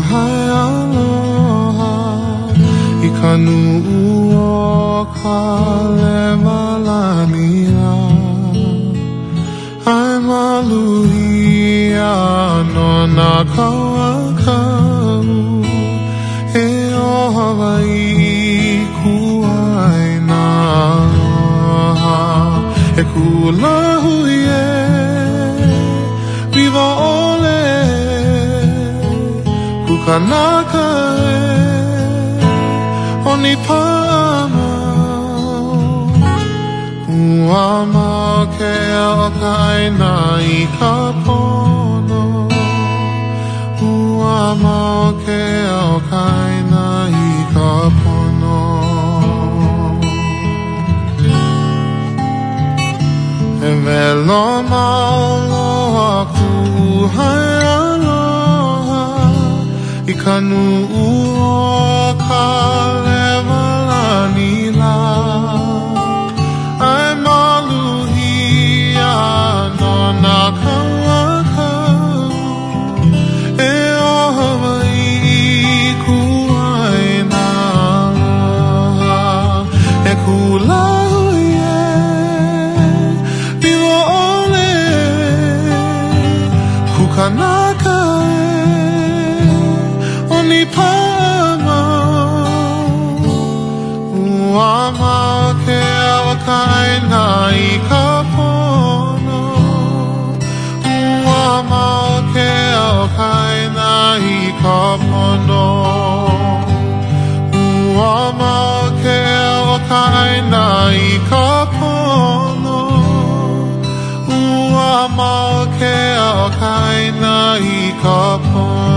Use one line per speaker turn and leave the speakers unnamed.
hai aloha ikanu o kale malanila ai maluhia no na kawakau e o Hawaii kuai na aloha e kulahu ye viva ole kukanaka e oni pāmau ua mau ke o kaina i ka pono ua mau ke o kaina i ka pono e melo mauloa ku hai aloha i kanu o ka lewalanila ai maluhia no na kawakau e o Hawaii kuai na aloha e kulahu ye viva ole kukanaka oni pāmau ua mau ke awakaina i ka pono ua mau ke awakaina i ka pono ua mau ke awakaina i ka pono ua mau ke awakaina i ka pono